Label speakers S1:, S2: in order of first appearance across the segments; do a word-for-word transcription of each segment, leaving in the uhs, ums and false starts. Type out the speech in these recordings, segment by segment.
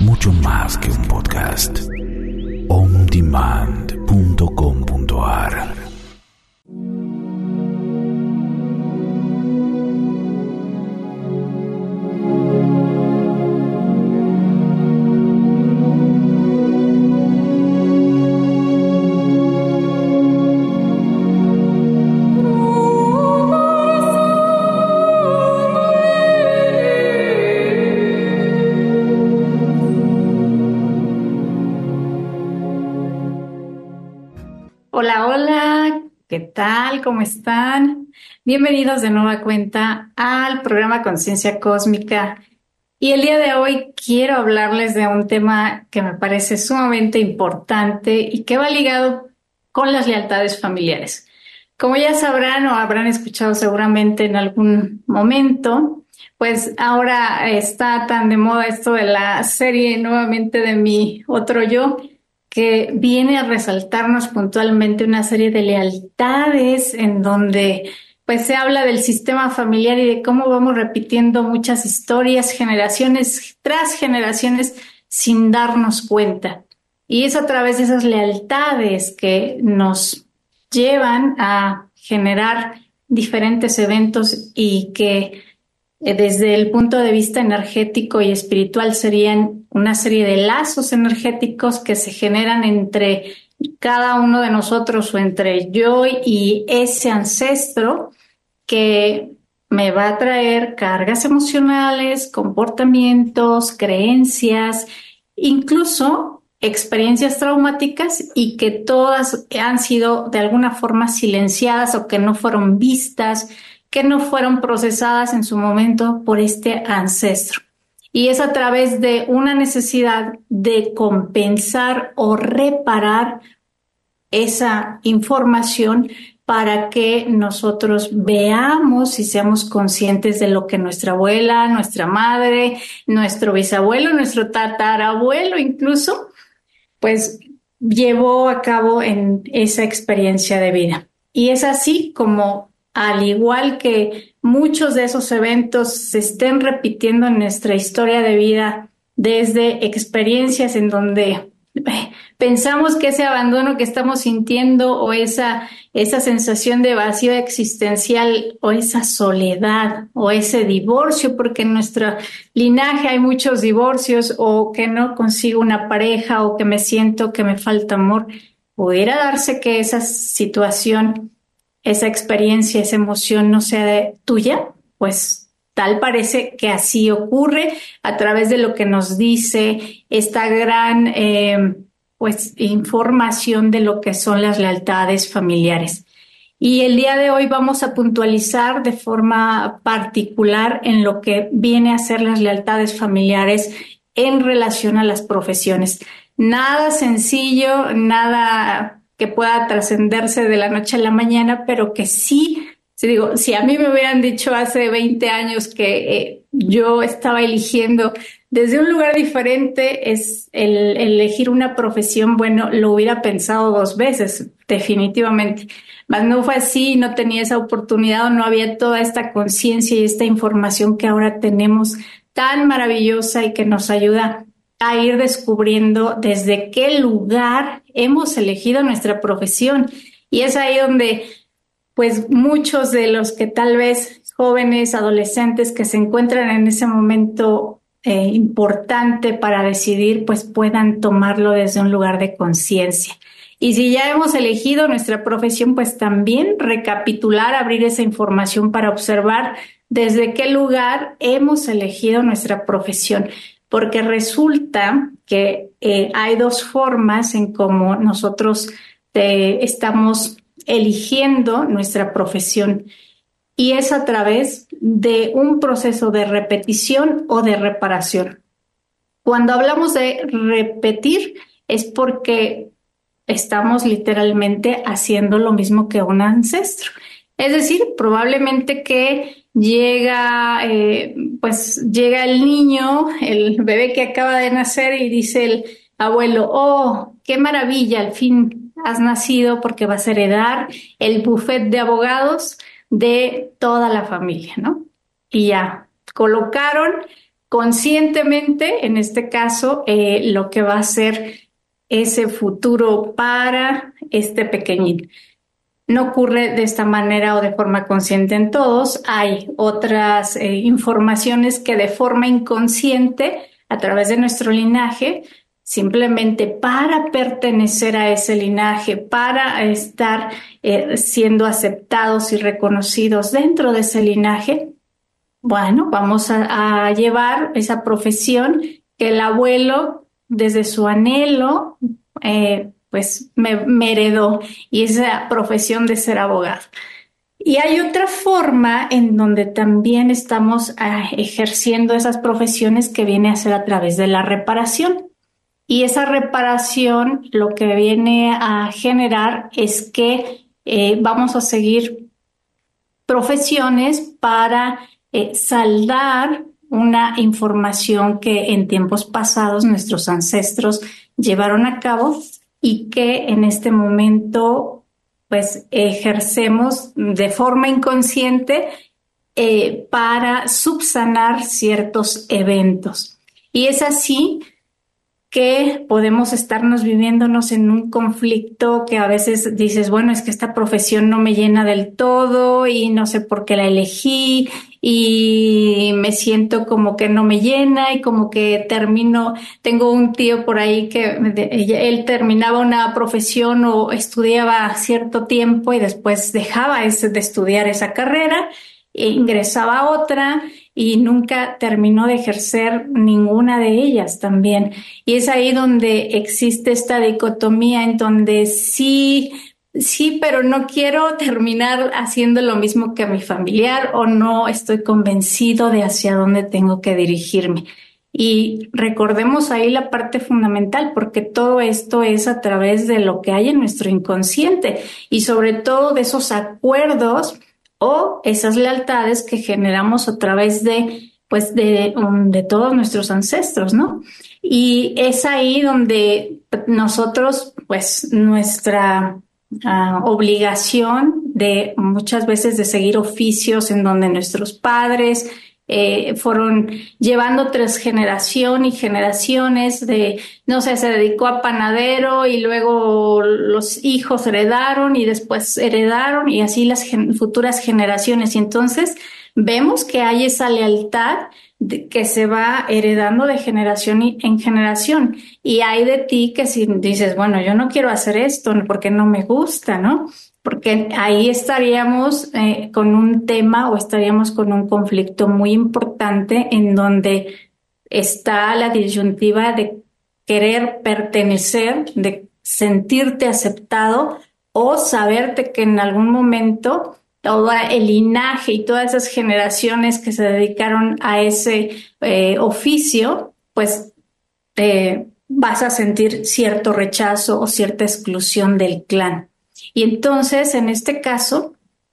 S1: mucho más que un podcast. on demand punto com punto a r
S2: Hola, hola, ¿qué tal? ¿Cómo están? Bienvenidos de nueva cuenta al programa Conciencia Cósmica. Y el día de hoy quiero hablarles de un tema que me parece sumamente importante y que va ligado con las lealtades familiares. Como ya sabrán o habrán escuchado seguramente en algún momento, pues ahora está tan de moda esto de la serie nuevamente de Mi Otro Yo, que viene a resaltarnos puntualmente una serie de lealtades en donde pues se habla del sistema familiar y de cómo vamos repitiendo muchas historias, generaciones tras generaciones, sin darnos cuenta. Y es a través de esas lealtades que nos llevan a generar diferentes eventos y que desde el punto de vista energético y espiritual serían una serie de lazos energéticos que se generan entre cada uno de nosotros o entre yo y ese ancestro que me va a traer cargas emocionales, comportamientos, creencias, incluso experiencias traumáticas y que todas han sido de alguna forma silenciadas o que no fueron vistas, que no fueron procesadas en su momento por este ancestro. Y es a través de una necesidad de compensar o reparar esa información para que nosotros veamos y seamos conscientes de lo que nuestra abuela, nuestra madre, nuestro bisabuelo, nuestro tatarabuelo incluso, pues llevó a cabo en esa experiencia de vida. Y es así como, al igual que muchos de esos eventos se estén repitiendo en nuestra historia de vida desde experiencias en donde pensamos que ese abandono que estamos sintiendo o esa, esa sensación de vacío existencial o esa soledad o ese divorcio, porque en nuestro linaje hay muchos divorcios, o que no consigo una pareja o que me siento que me falta amor, pudiera darse que esa situación, esa experiencia, esa emoción no sea de tuya, pues tal parece que así ocurre a través de lo que nos dice esta gran eh, pues, información de lo que son las lealtades familiares. Y el día de hoy vamos a puntualizar de forma particular en lo que viene a ser las lealtades familiares en relación a las profesiones. Nada sencillo, nada que pueda trascenderse de la noche a la mañana, pero que sí, si digo, si a mí me hubieran dicho hace veinte años que eh, yo estaba eligiendo desde un lugar diferente es el, el elegir una profesión, bueno, lo hubiera pensado dos veces, definitivamente. Mas no fue así, no tenía esa oportunidad o no había toda esta conciencia y esta información que ahora tenemos tan maravillosa y que nos ayuda a ir descubriendo desde qué lugar hemos elegido nuestra profesión. Y es ahí donde, pues, muchos de los que tal vez jóvenes, adolescentes que se encuentran en ese momento eh, importante para decidir, pues puedan tomarlo desde un lugar de conciencia. Y si ya hemos elegido nuestra profesión, pues también recapitular, abrir esa información para observar desde qué lugar hemos elegido nuestra profesión. Porque resulta que eh, hay dos formas en cómo nosotros eh, estamos eligiendo nuestra profesión, y es a través de un proceso de repetición o de reparación. Cuando hablamos de repetir es porque estamos literalmente haciendo lo mismo que un ancestro. Es decir, probablemente que llega, eh, pues llega el niño, el bebé que acaba de nacer y dice el abuelo, oh, qué maravilla, al fin has nacido porque vas a heredar el bufete de abogados de toda la familia, ¿no? Y ya colocaron conscientemente, en este caso, eh, lo que va a ser ese futuro para este pequeñín. No ocurre de esta manera o de forma consciente en todos. Hay otras eh, informaciones que de forma inconsciente, a través de nuestro linaje, simplemente para pertenecer a ese linaje, para estar eh, siendo aceptados y reconocidos dentro de ese linaje, bueno, vamos a, a llevar esa profesión que el abuelo, desde su anhelo, eh, pues me, me heredó, y esa profesión de ser abogado. Y hay otra forma en donde también estamos ah, ejerciendo esas profesiones, que viene a ser a través de la reparación. Y esa reparación lo que viene a generar es que eh, vamos a seguir profesiones para eh, saldar una información que en tiempos pasados nuestros ancestros llevaron a cabo y que en este momento pues ejercemos de forma inconsciente eh, para subsanar ciertos eventos. Y es así que podemos estarnos viviéndonos en un conflicto que a veces dices, bueno, es que esta profesión no me llena del todo y no sé por qué la elegí y me siento como que no me llena y como que termino, tengo un tío por ahí que él terminaba una profesión o estudiaba cierto tiempo y después dejaba ese, de estudiar esa carrera e ingresaba a otra y nunca terminó de ejercer ninguna de ellas también. Y es ahí donde existe esta dicotomía en donde sí, sí, pero no quiero terminar haciendo lo mismo que mi familiar, o no estoy convencido de hacia dónde tengo que dirigirme. Y recordemos ahí la parte fundamental, porque todo esto es a través de lo que hay en nuestro inconsciente y sobre todo de esos acuerdos o esas lealtades que generamos a través de, pues, de, um, de todos nuestros ancestros, ¿no? Y es ahí donde nosotros, pues, nuestra uh, obligación de muchas veces de seguir oficios en donde nuestros padres eh, fueron llevando tras generación y generaciones de, no sé, se dedicó a panadero y luego los hijos heredaron y después heredaron y así las gen- futuras generaciones. Y entonces vemos que hay esa lealtad de, que se va heredando de generación y, en generación. Y hay de ti que si dices, bueno, yo no quiero hacer esto porque no me gusta, ¿no? Porque ahí estaríamos eh, con un tema o estaríamos con un conflicto muy importante en donde está la disyuntiva de querer pertenecer, de sentirte aceptado o saberte que en algún momento todo el linaje y todas esas generaciones que se dedicaron a ese eh, oficio, pues eh, vas a sentir cierto rechazo o cierta exclusión del clan. Y entonces, en este caso,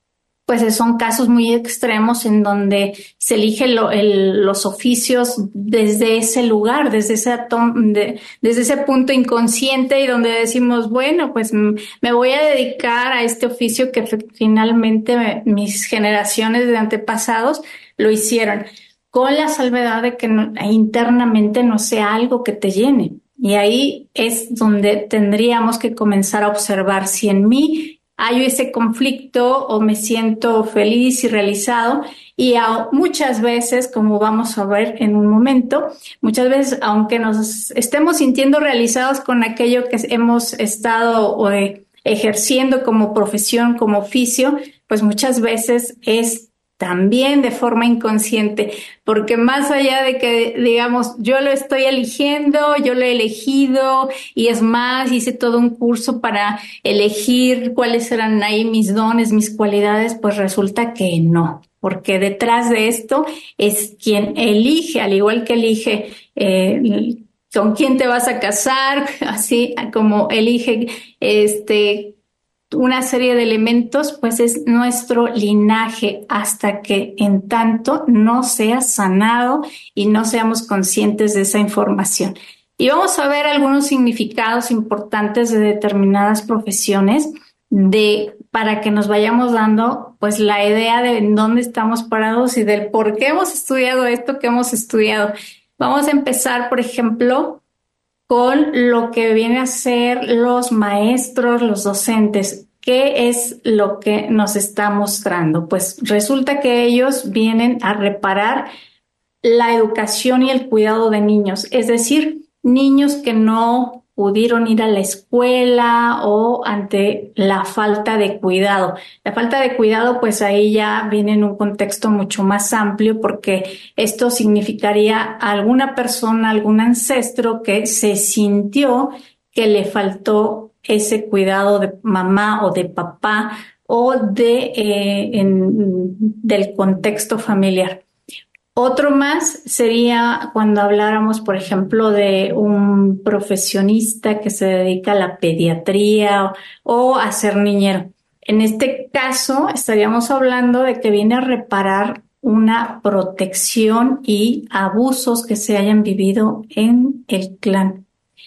S2: pues son casos muy extremos en donde se eligen lo, el, los oficios desde ese lugar, desde ese, de, desde ese punto inconsciente y donde decimos, bueno, pues me voy a dedicar a este oficio que finalmente me, mis generaciones de antepasados lo hicieron, con la salvedad de que no, internamente no sea algo que te llene. Y ahí es donde tendríamos que comenzar a observar si en mí hay ese conflicto o me siento feliz y realizado. Y a, muchas veces, como vamos a ver en un momento, muchas veces, aunque nos estemos sintiendo realizados con aquello que hemos estado eh, ejerciendo como profesión, como oficio, pues muchas veces es también de forma inconsciente, porque más allá de que, digamos, yo lo estoy eligiendo, yo lo he elegido, y es más, hice todo un curso para elegir cuáles eran ahí mis dones, mis cualidades, pues resulta que no, porque detrás de esto es quien elige, al igual que elige eh, con quién te vas a casar, así como elige este una serie de elementos, pues es nuestro linaje, hasta que en tanto no sea sanado y no seamos conscientes de esa información. Y vamos a ver algunos significados importantes de determinadas profesiones de para que nos vayamos dando pues la idea de en dónde estamos parados y del por qué hemos estudiado esto que hemos estudiado. Vamos a empezar, por ejemplo, con lo que viene a ser los maestros, los docentes. ¿Qué es lo que nos está mostrando? Pues resulta que ellos vienen a reparar la educación y el cuidado de niños, es decir, niños que no pudieron ir a la escuela o ante la falta de cuidado. La falta de cuidado, pues ahí ya viene en un contexto mucho más amplio porque esto significaría a alguna persona, algún ancestro que se sintió que le faltó ese cuidado de mamá o de papá o de, eh, en, del contexto familiar. Otro más sería cuando habláramos, por ejemplo, de un profesionista que se dedica a la pediatría o, o a ser niñero. En este caso, estaríamos hablando de que viene a reparar una protección y abusos que se hayan vivido en el clan.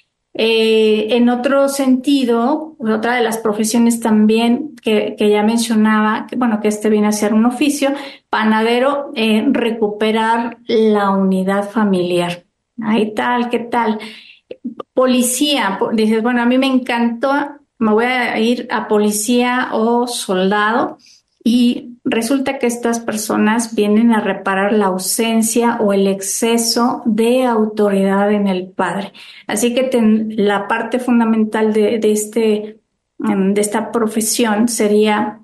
S2: Eh, en otro sentido, otra de las profesiones también que, que ya mencionaba, que, bueno, que este viene a ser un oficio, panadero, eh, recuperar la unidad familiar. Ahí tal, ¿qué tal? Policía, dices, bueno, a mí me encantó, me voy a ir a policía o soldado y resulta que estas personas vienen a reparar la ausencia o el exceso de autoridad en el padre. Así que ten, la parte fundamental de, de, este, de esta profesión sería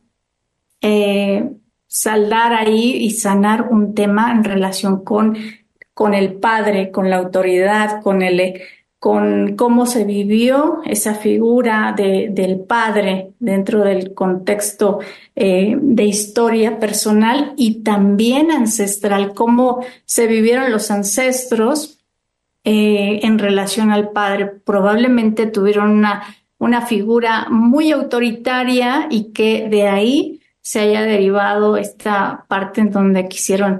S2: eh, saldar ahí y sanar un tema en relación con, con el padre, con la autoridad, con el... con cómo se vivió esa figura de, del padre dentro del contexto eh, de historia personal y también ancestral, cómo se vivieron los ancestros eh, en relación al padre. Probablemente tuvieron una, una figura muy autoritaria y que de ahí se haya derivado esta parte en donde quisieron,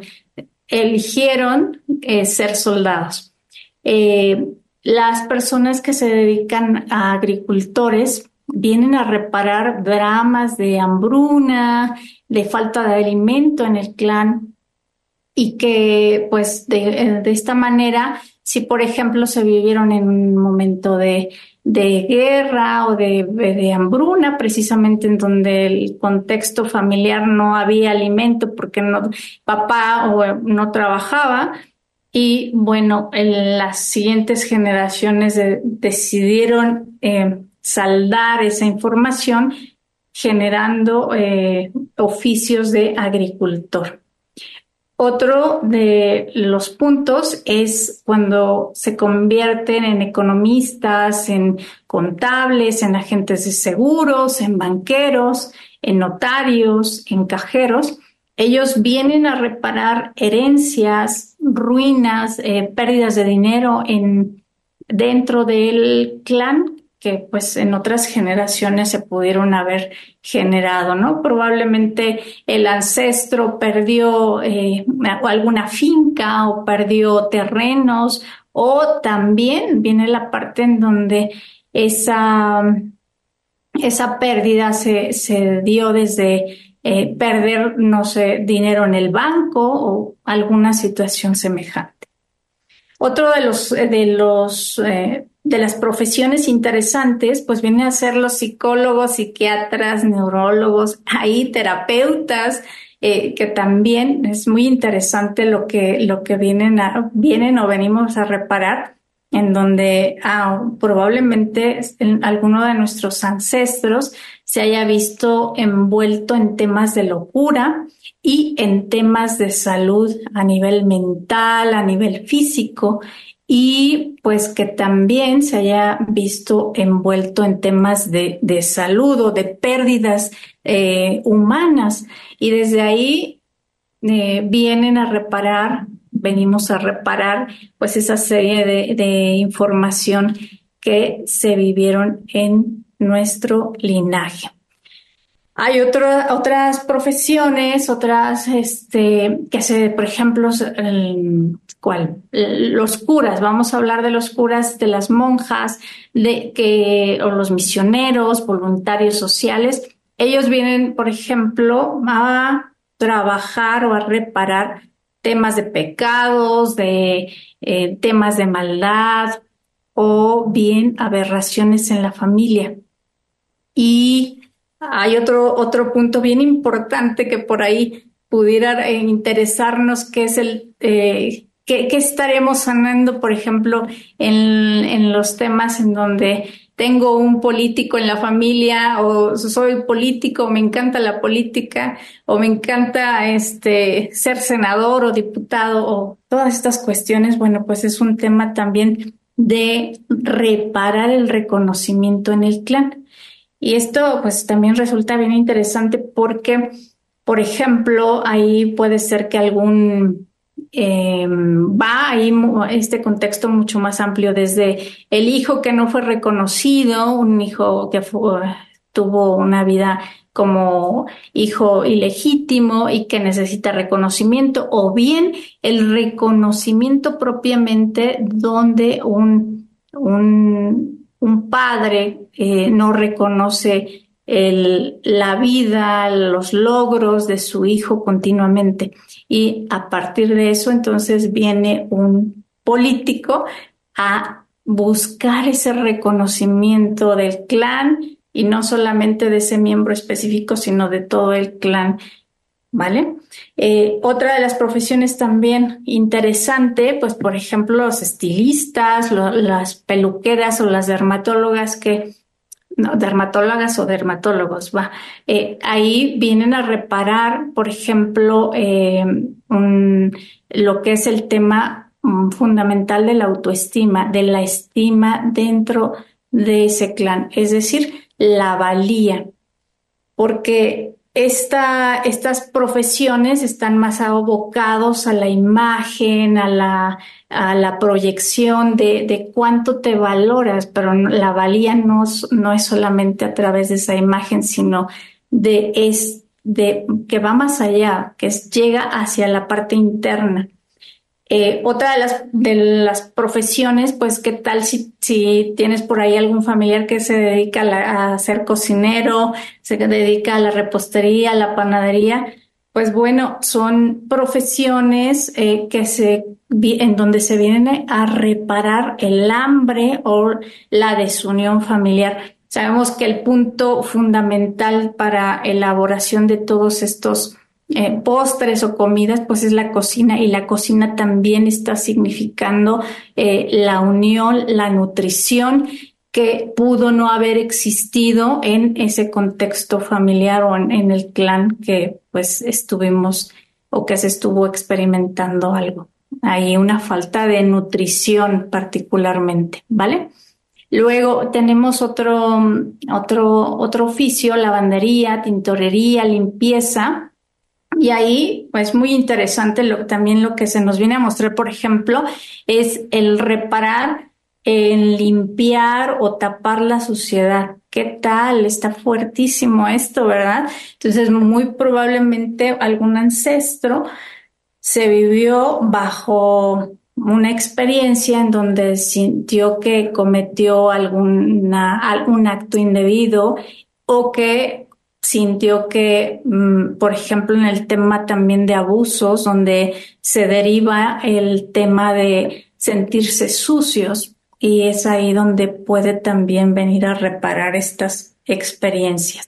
S2: eligieron eh, ser soldados. Eh, Las personas que se dedican a agricultores vienen a reparar dramas de hambruna, de falta de alimento en el clan y que pues de, de esta manera, si por ejemplo se vivieron en un momento de, de guerra o de, de hambruna, precisamente en donde el contexto familiar no había alimento porque no, papá o no trabajaba, y bueno, en las siguientes generaciones de, decidieron eh, saldar esa información generando eh, oficios de agricultor. Otro de los puntos es cuando se convierten en economistas, en contables, en agentes de seguros, en banqueros, en notarios, en cajeros. Ellos vienen a reparar herencias, ruinas, eh, pérdidas de dinero en, dentro del clan que pues en otras generaciones se pudieron haber generado, ¿no? Probablemente el ancestro perdió eh, alguna finca o perdió terrenos o también viene la parte en donde esa, esa pérdida se, se dio desde Eh, perder, no sé, dinero en el banco o alguna situación semejante. Otro de los, de los, eh, de las profesiones interesantes, pues viene a ser los psicólogos, psiquiatras, neurólogos, ahí terapeutas, eh, que también es muy interesante lo que, lo que vienen a, vienen o venimos a reparar, en donde ah, probablemente en alguno de nuestros ancestros se haya visto envuelto en temas de locura y en temas de salud a nivel mental, a nivel físico, y pues que también se haya visto envuelto en temas de, de salud o de pérdidas eh, humanas. Y desde ahí eh, vienen a reparar, venimos a reparar pues esa serie de, de información que se vivieron en nuestro linaje. Hay otro, otras profesiones, otras, este, que se, por ejemplo, el, ¿cuál? Los curas, vamos a hablar de los curas, de las monjas, de que, o los misioneros, voluntarios sociales. Ellos vienen, por ejemplo, a trabajar o a reparar temas de pecados, de eh, temas de maldad o bien aberraciones en la familia. Y hay otro, otro punto bien importante que por ahí pudiera eh, interesarnos, que es el eh, qué, qué estaremos sanando, por ejemplo, en, en los temas en donde tengo un político en la familia, o soy político, me encanta la política, o me encanta este ser senador o diputado, o todas estas cuestiones. Bueno, pues es un tema también de reparar el reconocimiento en el clan. Y esto pues también resulta bien interesante porque, por ejemplo, ahí puede ser que algún eh, va ahí mu- este contexto mucho más amplio, desde el hijo que no fue reconocido, un hijo que fue- tuvo una vida como hijo ilegítimo y que necesita reconocimiento, o bien el reconocimiento propiamente donde un, un, un padre eh, no reconoce el, la vida, los logros de su hijo continuamente. Y a partir de eso, entonces viene un político a buscar ese reconocimiento del clan, y no solamente de ese miembro específico, sino de todo el clan, ¿vale? Eh, otra de las profesiones también interesante, pues por ejemplo, los estilistas, lo- las peluqueras o las dermatólogas que no, dermatólogas o dermatólogos, va. Eh, ahí vienen a reparar, por ejemplo, eh, un- lo que es el tema mm, fundamental de la autoestima, de la estima dentro de ese clan, es decir, la valía, porque esta, estas profesiones están más abocados a la imagen, a la, a la proyección de, de cuánto te valoras, pero no- la valía no, es- no es solamente a través de esa imagen, sino de, es, de que va más allá, que es, llega hacia la parte interna. Eh, otra de las, de las profesiones, pues, ¿qué tal si, si tienes por ahí algún familiar que se dedica a, la- a ser cocinero, se dedica a la repostería, a la panadería? Pues bueno, son profesiones eh, que se, vi- en donde se vienen a reparar el hambre o la desunión familiar. Sabemos que el punto fundamental para elaboración de todos estos eh, postres o comidas, pues es la cocina, y la cocina también está significando eh, la unión, la nutrición que pudo no haber existido en ese contexto familiar o en, en el clan que pues estuvimos o que se estuvo experimentando algo. Hay una falta de nutrición particularmente, ¿vale? Luego tenemos otro, otro, otro oficio: lavandería, tintorería, limpieza. Y ahí, pues muy interesante lo, también lo que se nos viene a mostrar, por ejemplo, es el reparar, el limpiar o tapar la suciedad. ¿Qué tal? Está fuertísimo esto, ¿verdad? Entonces, muy probablemente algún ancestro se vivió bajo una experiencia en donde sintió que cometió alguna, algún acto indebido, o que sintió que, mm, por ejemplo, en el tema también de abusos, donde se deriva el tema de sentirse sucios, y es ahí donde puede también venir a reparar estas experiencias.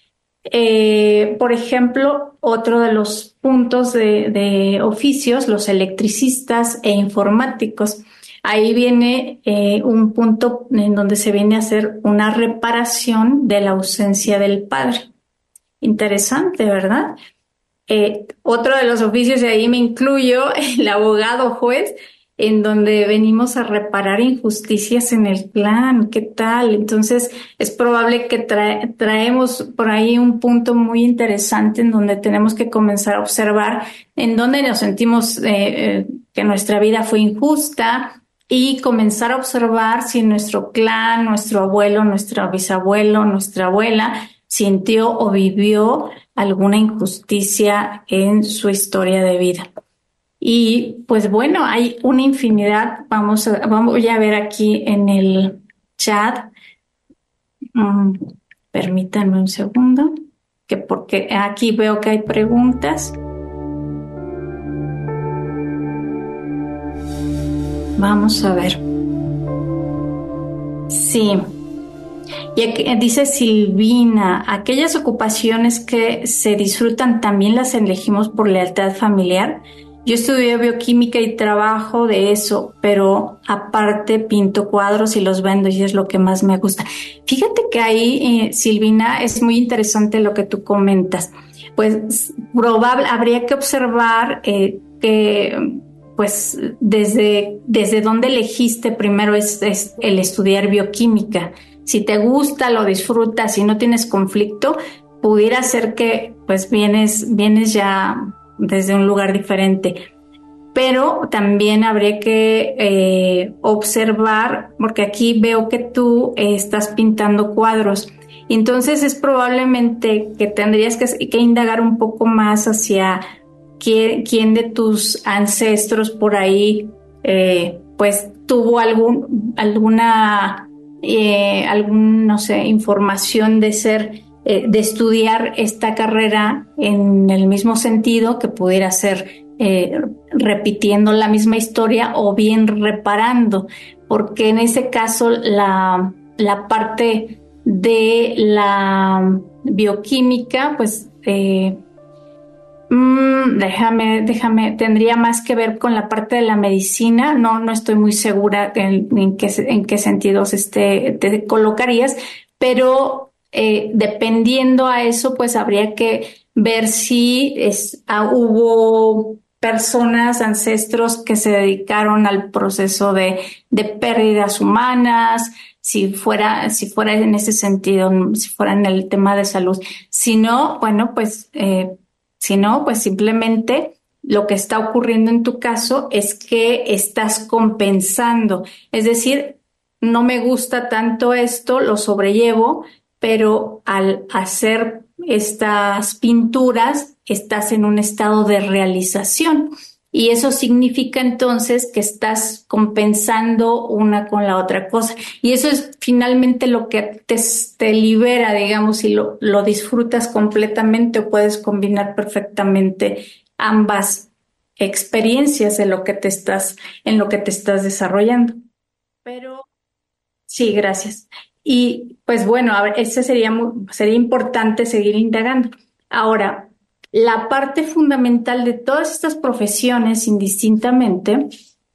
S2: Eh, por ejemplo, otro de los puntos de, de oficios, los electricistas e informáticos. Ahí viene eh, un punto en donde se viene a hacer una reparación de la ausencia del padre. Interesante, ¿verdad? Eh, otro de los oficios, y ahí me incluyo, el abogado juez, en donde venimos a reparar injusticias en el clan. ¿Qué tal? Entonces, es probable que trae- traemos por ahí un punto muy interesante en donde tenemos que comenzar a observar en dónde nos sentimos eh, eh, que nuestra vida fue injusta, y comenzar a observar si nuestro clan, nuestro abuelo, nuestro bisabuelo, nuestra abuela sintió o vivió alguna injusticia en su historia de vida. Y pues bueno, hay una infinidad. Vamos a, vamos a ver aquí en el chat. Um, permítanme un segundo, que porque aquí veo que hay preguntas. Vamos a ver. Sí. Y aquí dice Silvina, aquellas ocupaciones que se disfrutan también las elegimos por lealtad familiar. Yo estudié bioquímica y trabajo de eso, pero aparte pinto cuadros y los vendo y es lo que más me gusta. Fíjate que ahí, eh, Silvina, es muy interesante lo que tú comentas. Pues probable, habría que observar eh, que pues desde, desde dónde elegiste primero es, es el estudiar bioquímica. Si te gusta, lo disfrutas, si no tienes conflicto, pudiera ser que pues vienes, vienes ya desde un lugar diferente. Pero también habría que eh, observar, porque aquí veo que tú eh, estás pintando cuadros. Entonces es probablemente que tendrías que, que indagar un poco más hacia quién, quién de tus ancestros por ahí eh, pues tuvo algún, alguna, eh, algún, no sé, información de ser Eh, de estudiar esta carrera en el mismo sentido que pudiera ser eh, repitiendo la misma historia o bien reparando, porque en ese caso la, la parte de la bioquímica, pues eh, mm, déjame, déjame, tendría más que ver con la parte de la medicina. No, no estoy muy segura en, en qué, en qué sentidos este, te colocarías, pero Eh, dependiendo a eso, pues habría que ver si es, ah, hubo personas, ancestros que se dedicaron al proceso de, de pérdidas humanas, si fuera, si fuera en ese sentido, si fuera en el tema de salud. Si no, bueno, pues, eh, si no, pues simplemente lo que está ocurriendo en tu caso es que estás compensando. Es decir, no me gusta tanto esto, lo sobrellevo, pero al hacer estas pinturas estás en un estado de realización y eso significa entonces que estás compensando una con la otra cosa y eso es finalmente lo que te, te libera, digamos, y lo, lo disfrutas completamente o puedes combinar perfectamente ambas experiencias en lo que te estás, en lo que te estás desarrollando. Pero sí, gracias. Y pues bueno, a ver, ese sería muy, sería importante seguir indagando. Ahora, la parte fundamental de todas estas profesiones, indistintamente,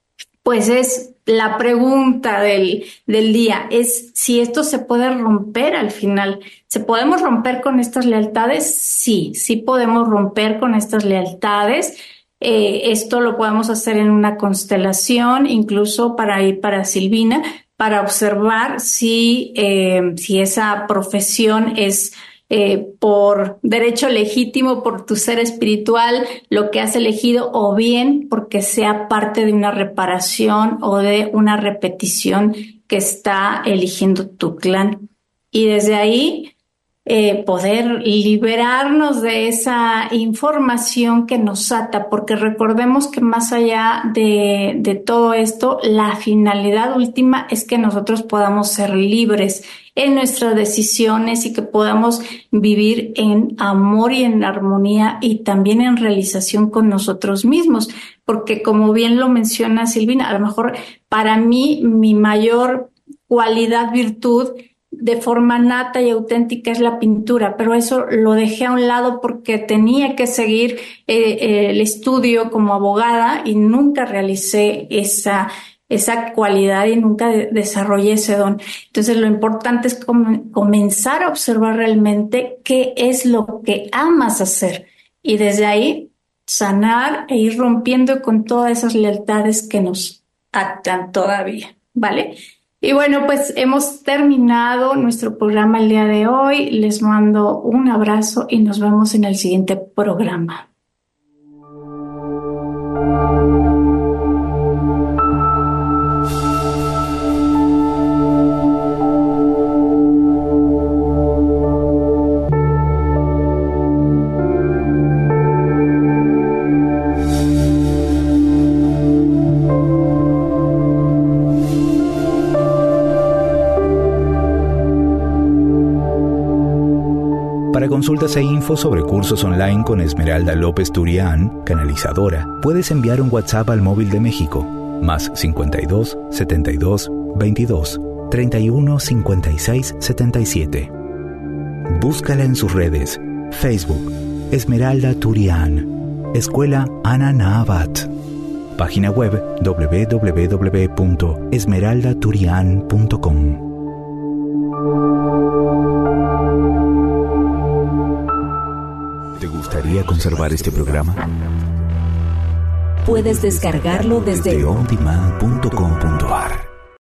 S2: pues es la pregunta del, del día, es si esto se puede romper al final. ¿Se podemos romper con estas lealtades? Sí, sí podemos romper con estas lealtades. Eh, esto lo podemos hacer en una constelación, incluso para ir para Silvina, para observar si, eh, si esa profesión es eh, por derecho legítimo, por tu ser espiritual, lo que has elegido, o bien porque sea parte de una reparación o de una repetición que está eligiendo tu clan. Y desde ahí eh, poder liberarnos de esa información que nos ata, porque recordemos que más allá de, de todo esto, la finalidad última es que nosotros podamos ser libres en nuestras decisiones y que podamos vivir en amor y en armonía y también en realización con nosotros mismos, porque como bien lo menciona Silvina, a lo mejor para mí mi mayor cualidad, virtud, de forma nata y auténtica es la pintura, pero eso lo dejé a un lado porque tenía que seguir eh, el estudio como abogada y nunca realicé esa, esa cualidad y nunca de, desarrollé ese don. Entonces lo importante es com- comenzar a observar realmente qué es lo que amas hacer y desde ahí sanar e ir rompiendo con todas esas lealtades que nos atan todavía, ¿vale? Y bueno, pues hemos terminado nuestro programa el día de hoy. Les mando un abrazo y nos vemos en el siguiente programa.
S1: Para consultas e info sobre cursos online con Esmeralda López Turián, canalizadora, puedes enviar un WhatsApp al móvil de México, más cincuenta y dos, setenta y dos, veintidós, treinta y uno, cincuenta y seis, setenta y siete. Búscala en sus redes, Facebook, Esmeralda Turián, Escuela Ana Naabat, página web doble u doble u doble u punto esmeralda turián punto com. ¿Te gustaría conservar este programa?
S3: Puedes descargarlo desde
S1: on demand punto com punto a r.